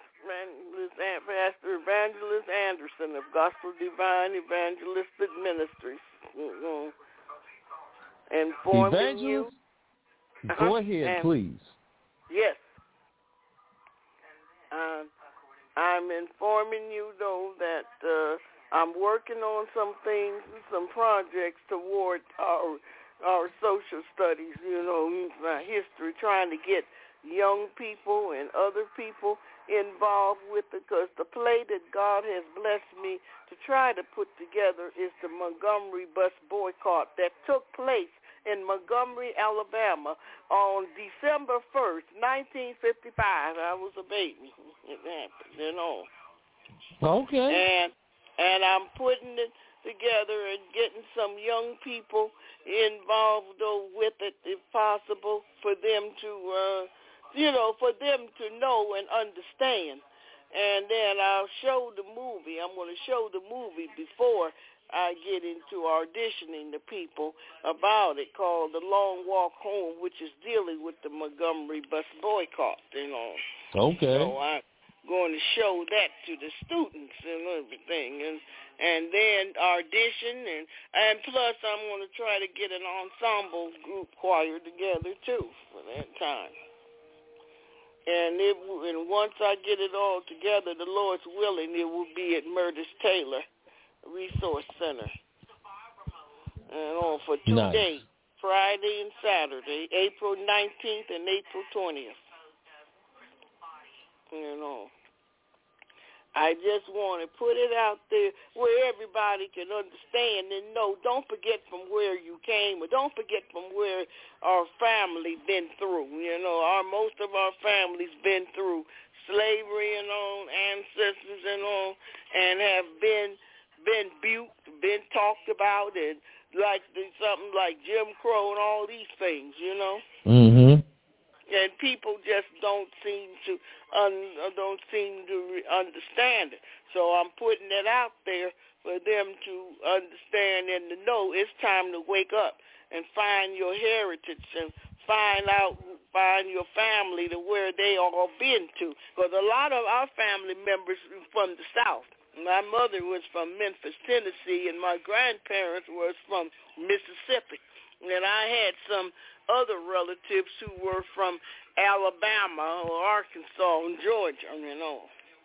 Pastor Evangelist Anderson of Gospel Divine Evangelistic Ministries. Mm-hmm. Informing Evangelist, you. go Uh-huh. ahead, and, please. Yes. Um, I'm informing you, though, that uh, I'm working on some things, some projects toward our our social studies, you know, uh, history, trying to get young people and other people involved with it, because the play that God has blessed me to try to put together is the Montgomery bus boycott that took place in Montgomery, Alabama on December first, nineteen fifty-five. I was a baby. It happened, you know. Okay. And and I'm putting it together and getting some young people involved though with it, if possible, for them to, uh, you know, for them to know and understand. And then I'll show the movie. I'm going to show the movie before I get into auditioning the people about it, called The Long Walk Home, which is dealing with the Montgomery bus boycott, you know. Okay. So I, going to show that to the students and everything, and and then audition, and and plus I'm going to try to get an ensemble group choir together too for that time. And it and once I get it all together, the Lord's willing, it will be at Murders Taylor Resource Center, and on for two nice. days, Friday and Saturday, April nineteenth and April twentieth. You know, I just want to put it out there where everybody can understand and know. Don't forget from where you came, or don't forget from where our family been through. You know, our most of our families been through slavery and all, ancestors and all, and have been been buked, been talked about, and like something like Jim Crow and all these things. You know. Mhm. And people just don't seem to un, don't seem to understand it. So I'm putting it out there for them to understand and to know it's time to wake up and find your heritage and find out, find your family to where they all been to. Because a lot of our family members from the South. My mother was from Memphis, Tennessee, and my grandparents was from Mississippi. And I had some other relatives who were from Alabama or Arkansas and Georgia, you know.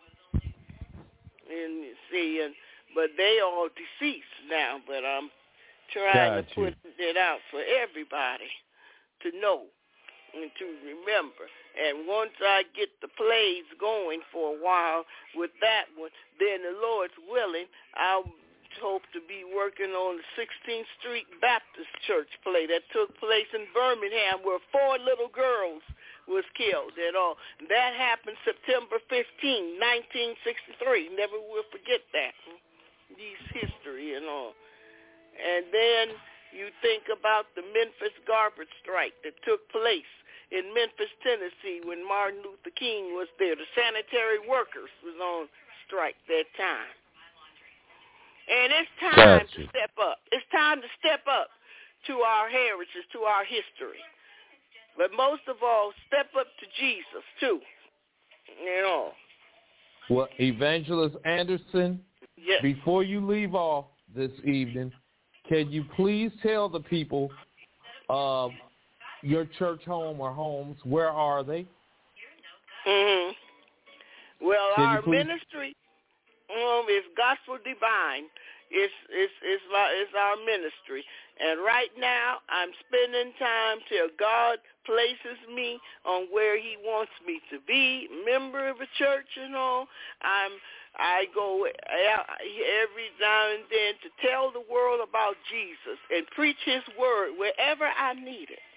And you see, and but they all deceased now. But I'm trying Got to put you. it out for everybody to know and to remember. And once I get the plays going for a while with that one, then the Lord's willing, I'll hope to be working on the sixteenth Street Baptist Church play that took place in Birmingham, where four little girls was killed and all. That happened September fifteenth, nineteen sixty-three. Never will forget that. These history and all. And then you think about the Memphis garbage strike that took place in Memphis, Tennessee, when Martin Luther King was there. The sanitary workers was on strike that time. And it's time Gotcha. to step up. It's time to step up to our heritage, to our history. But most of all, step up to Jesus, too. You know. Well, Evangelist Anderson, yes. Before you leave off this evening, can you please tell the people uh, your church home or homes, where are they? Mm-hmm. Well, can our ministry... Um, it's Gospel Divine. It's it's it's our, it's our ministry, and right now I'm spending time till God places me on where He wants me to be, member of a church and all. I'm I go out every now and then to tell the world about Jesus and preach His word wherever I need it,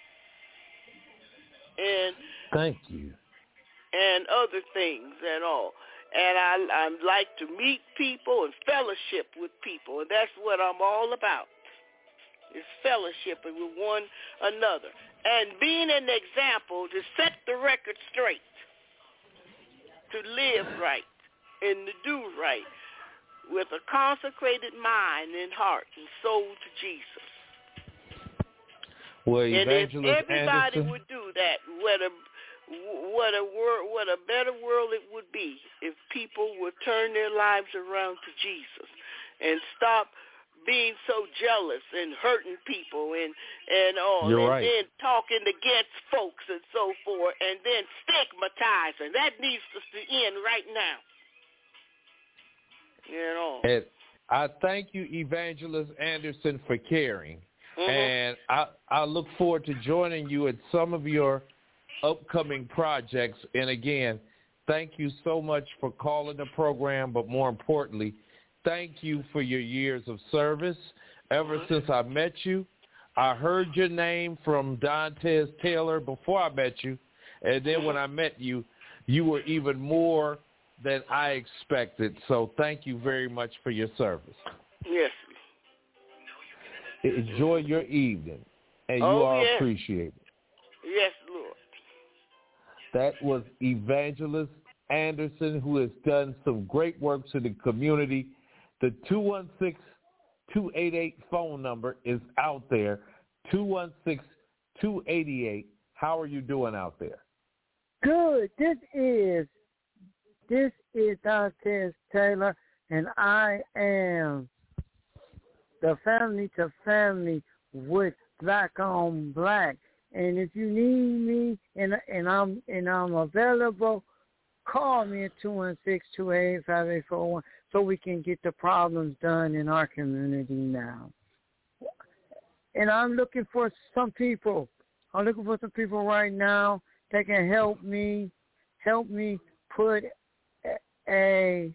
and thank you, and other things and all. And I, I like to meet people and fellowship with people, and that's what I'm all about, is fellowshipping with one another and being an example to set the record straight, to live right and to do right with a consecrated mind and heart and soul to Jesus. Well, and if everybody Anderson, would do that, whether What a wor- what a better world it would be if people would turn their lives around to Jesus and stop being so jealous and hurting people and, and all, You're and right. then talking against folks and so forth, and then stigmatizing. That needs to end right now. You know. And I thank you, Evangelist Anderson, for caring. Mm-hmm. And I, I look forward to joining you at some of your upcoming projects. And again, thank you so much for calling the program, but more importantly, thank you for your years of service. Ever mm-hmm. since I met you, I heard your name from Dantes Taylor before I met you, and then mm-hmm. when I met you, you were even more than I expected. So thank you very much for your service. Yes. Enjoy your evening, and you oh, are yes. appreciated. Yes, Lord. That was Evangelist Anderson, who has done some great work to the community. The two one six, two eight eight phone number is out there, two one six, two eight eight. How are you doing out there? Good. This is This is Dantes Taylor, and I am the family to family with Black on Black. And if you need me and and I'm and I'm available, call me at two one six, two eight eight, five eight four one so we can get the problems done in our community now. And I'm looking for some people. I'm looking for some people right now that can help me, help me put a, a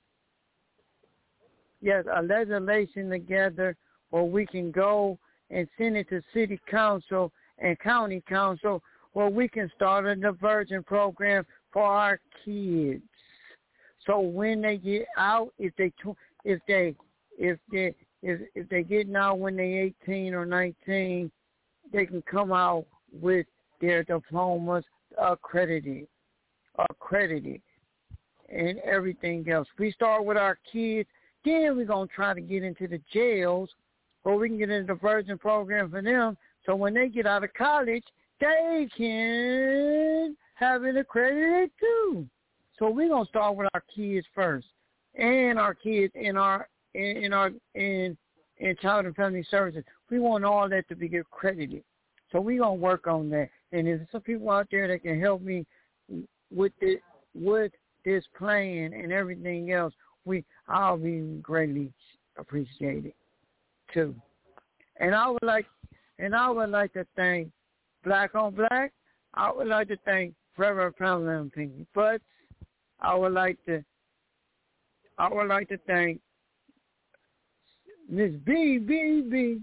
yes, a legislation together where we can go and send it to city council and county council where we can start a diversion program for our kids. So when they get out, if they if they if they if if they getting out when they eighteen or nineteen, they can come out with their diplomas accredited, accredited, and everything else. We start with our kids, then we're gonna try to get into the jails, or we can get into the diversion program for them. So when they get out of college, they can have it accredited too. So we're gonna start with our kids first, and our kids in our in, in our in in child and family services. We want all that to be accredited. So we're gonna work on that. And if there's some people out there that can help me with the with this plan and everything else, we I'll be greatly appreciated too. And I would like and I would like to thank Black on Black. I would like to thank Reverend Pamela and Pinky Butts. I would like to I would like to thank Miss B B B.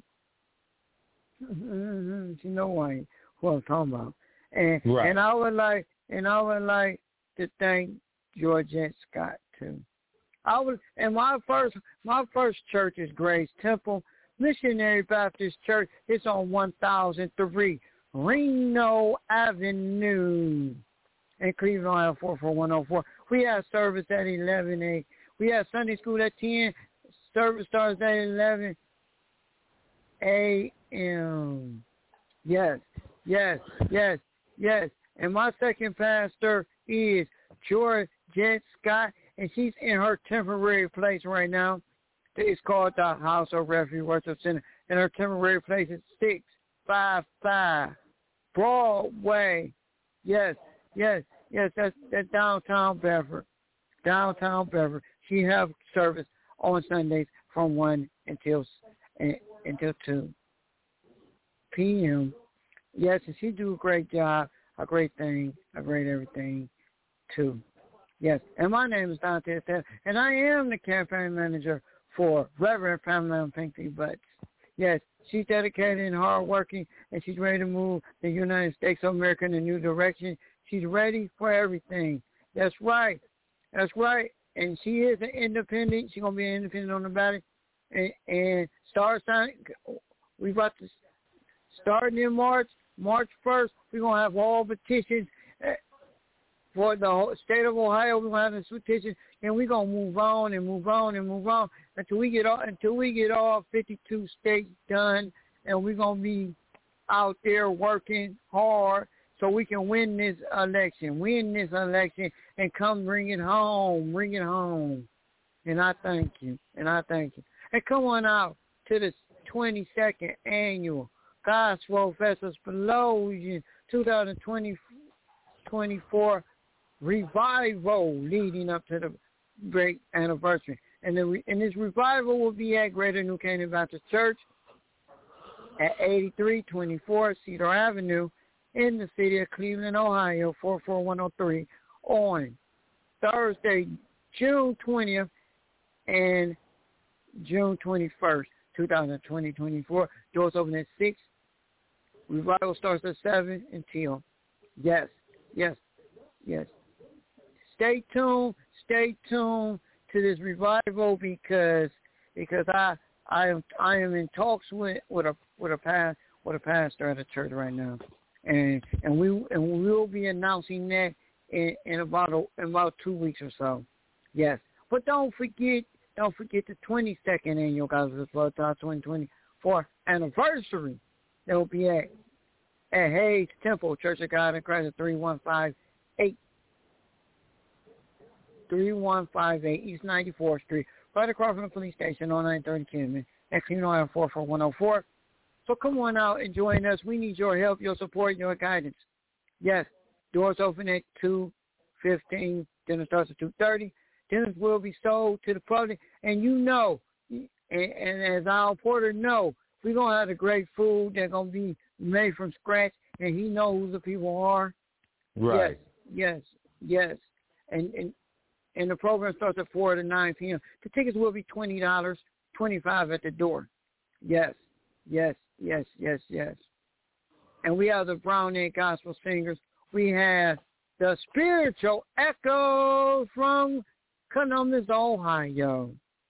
She know why who I'm talking about. And right. and I would like and I would like to thank Georgette Scott too. I would and my first my first church is Grace Temple Missionary Baptist Church. It's on one thousand three Reno Avenue in Cleveland, Ohio, four four one oh four. We have service at eleven a.m. We have Sunday school at ten. Service starts at eleven a.m. Yes, yes, yes, yes. And my second pastor is Georgette Scott, and she's in her temporary place right now. It's called the House of Refuge Worship Center, and her temporary place is six five five Broadway. Yes, yes, yes. That's that's downtown Bedford. Downtown Bedford. She have service on Sundays from one until until two p.m. Yes, and she do a great job, a great thing, a great everything too. Yes, and my name is Dante Estelle, and I am the campaign manager for Reverend Pamela and Pinky Butts. Yes, she's dedicated and hardworking, and she's ready to move the United States of America in a new direction. She's ready for everything. That's right. That's right. And she is an independent. She's going to be an independent on the ballot. And, and start signing. We about to start in March, March first. We're going to have all petitions for the whole state of Ohio. We're going to have this petition, and we're going to move on and move on and move on until we get all, until we get all fifty-two states done, and we're going to be out there working hard so we can win this election, win this election, and come bring it home, bring it home. And I thank you, and I thank you. And come on out to the twenty-second annual Gospel Festival Explosion twenty twenty, twenty-four revival leading up to the great anniversary. And, the, and this revival will be at Greater New Canaan Baptist Church at eighty-three twenty-four Cedar Avenue in the city of Cleveland, Ohio, four four one oh three on Thursday, June twentieth and June twenty-first, twenty twenty, twenty-four. Doors open at six. Revival starts at seven until, yes, yes, yes. Stay tuned, stay tuned to this revival because because I I am I am in talks with, with a with a past with a pastor at a church right now. And and we and we will be announcing that in, in about a, in about two weeks or so. Yes, but don't forget don't forget the twenty-second annual Gospel Flood Talk twenty twenty-four anniversary. That will be at at Hayes Temple Church of God in Christ at three one five eight three one five eight East ninety-fourth Street, right across from the police station on nine thirty Kidman. Next thing you know, I have four four one oh four. So come on out and join us. We need your help, your support, your guidance. Yes, doors open at two fifteen. Dinner starts at two thirty. Dinners will be sold to the public. And you know, and, and as Al Porter know, we're going to have the great food that's going to be made from scratch, and he knows who the people are. Right. Yes, yes, yes. And, and, and the program starts at four to nine p.m. The tickets will be twenty dollars, twenty-five dollars at the door. Yes, yes, yes, yes, yes. And we have the Brown Egg Gospel Singers. We have the Spiritual Echoes from Columbus, Ohio.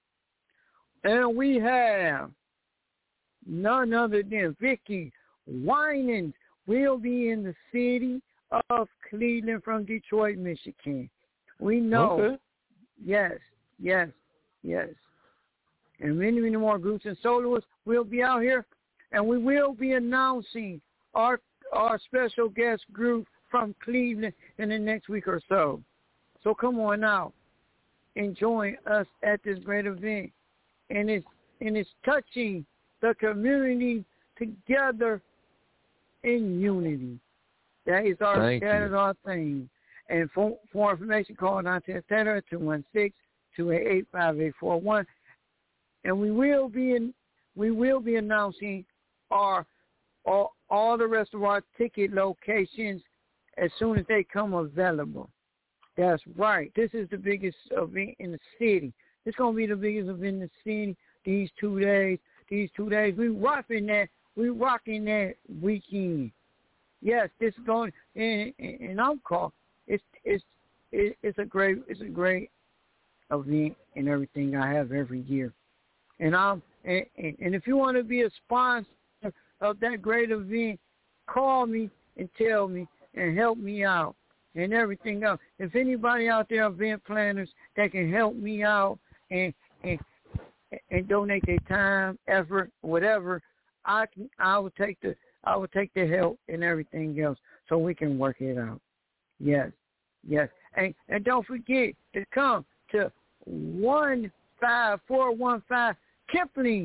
And we have none other than Vicky Winans. Will be in the city of Cleveland from Detroit, Michigan. We know. Okay. Yes, yes, yes. And many, many more groups and soloists will be out here. And we will be announcing our our special guest group from Cleveland in the next week or so. So come on out and join us at this great event. And it's, and it's touching the community together in unity. That is our, Thank that you. is our thing. And for, for information, call nine one zero, two one six, two eight eight, five eight four one. And we will be in, we will be announcing our all, all the rest of our ticket locations as soon as they come available. That's right. This is the biggest event in the city. It's going to be the biggest event in the city these two days. These two days. We rocking that. We rocking that weekend. Yes, this is going, and, and I'm called. It's it's it's a great it's a great event and everything I have every year. And I'm and, and if you want to be a sponsor of that great event, call me and tell me and help me out and everything else. If anybody out there, event planners, that can help me out and and and donate their time, effort, whatever, I can I will take the I will take the help and everything else so we can work it out. Yes, yes. And and don't forget to come to one five four one five Kipling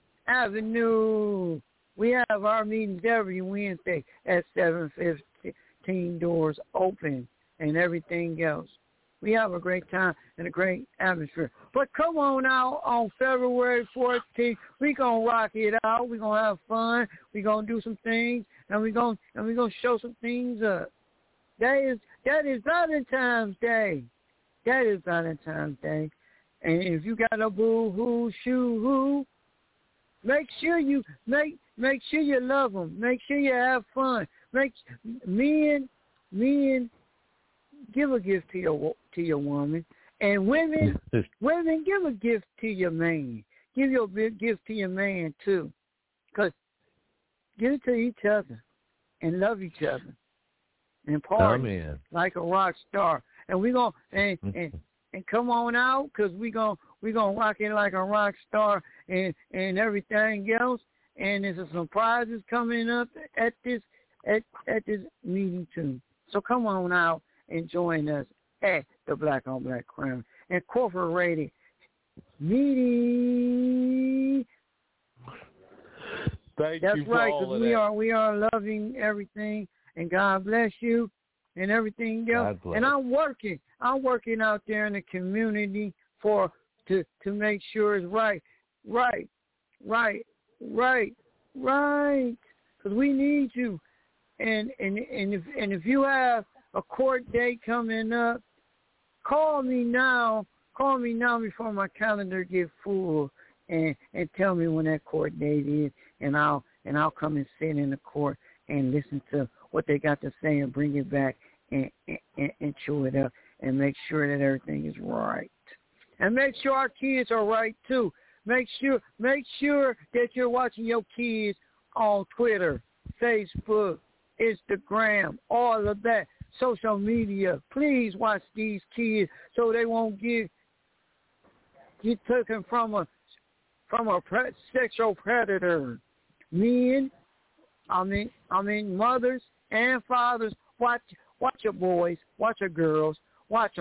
Avenue. We have our meetings every Wednesday at seven fifteen, doors open and everything else. We have a great time and a great atmosphere. But come on out on February fourteenth. We're going to rock it out. We're going to have fun. We're going to do some things, and we're going and we're going to show some things up. That is that is Valentine's Day. That is Valentine's Day. And if you got a boo-hoo, shoo-hoo, make sure you make make sure you love them. Make sure you have fun. Make men men give a gift to your to your woman, and women women give a gift to your man. Give your big gift to your man too, cause give it to each other and love each other and party Amen. like a rock star. And we gonna and and, and come on out, cause we gonna we gonna rock it like a rock star and and everything else. And there's some prizes coming up at this at at this meeting too. So come on out and join us at the Black on Black Crown Incorporated meeting. Thank That's you for right, all because of we that. are we are loving everything, and God bless you and everything else. God bless. And I'm working, I'm working out there in the community for to to make sure it's right, right, right, right, right, because we need you. And and and if and if you have a court date coming up, call me now. Call me now before my calendar get full, and, and tell me when that court date is, and I'll and I'll come and sit in the court and listen to what they got to say and bring it back and and, and chew it up and make sure that everything is right, and make sure our kids are right too. Make sure make sure that you're watching your kids on Twitter, Facebook, Instagram, all of that. Social media. Please watch these kids so they won't get get taken from a from a pre- sexual predator. Men, I mean, I mean, mothers and fathers, watch watch your boys, watch your girls, watch them,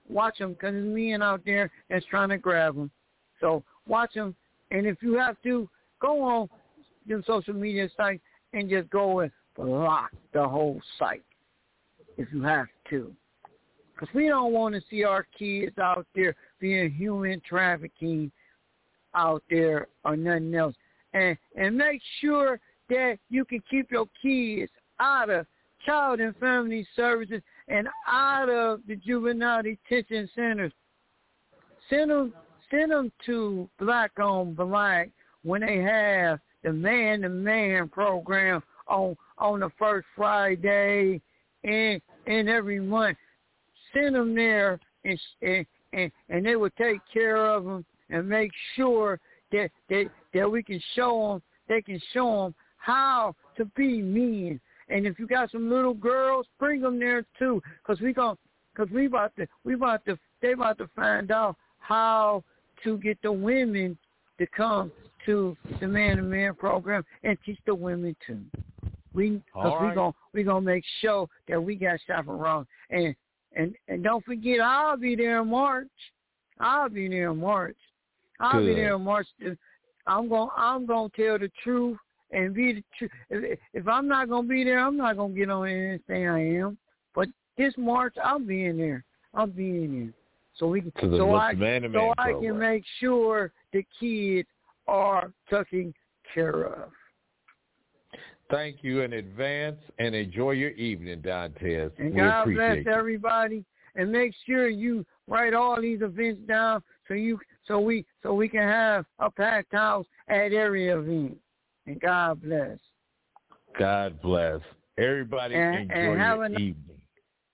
watch them because there's men out there that's trying to grab them. So watch them, and if you have to, go on them social media sites and just go and block the whole site if you have to. Because we don't want to see our kids out there being human trafficking out there or nothing else. And and make sure that you can keep your kids out of child and family services and out of the juvenile detention centers. Send them, send them to Black on Black when they have the man-to-man program on on the first Friday and and every month. Send them there, and and and, and they will take care of them and make sure that that that we can show them. They can show them how to be men. And if you got some little girls, bring them there too, cause we gon' cause we about to we about to they about to find out how to get the women to come to the man-to-man program and teach the women too. We cause right. we gon' we gonna make sure that we got chaperones. And and and don't forget, I'll be there in March. I'll be there in March. I'll Good. be there in March. I'm gonna I'm gonna tell the truth. And be the truth. If, if I'm not gonna be there, I'm not gonna get on there and say I am. But this March, I'll be in there. I'll be in there, so we can, so, so I so I can make sure the kids are taken care of. Thank you in advance, and enjoy your evening, Dantes. And we God appreciate bless you. everybody, and make sure you write all these events down so you so we so we can have a packed house at every event. And God bless. God bless. Everybody and, enjoy and have your an, evening.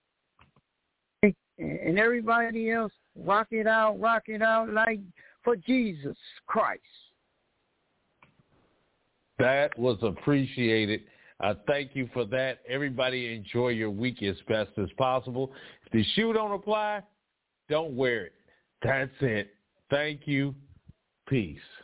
And everybody else, rock it out, rock it out like for Jesus Christ. That was appreciated. I thank you for that. Everybody enjoy your week as best as possible. If the shoe don't apply, don't wear it. That's it. Thank you. Peace.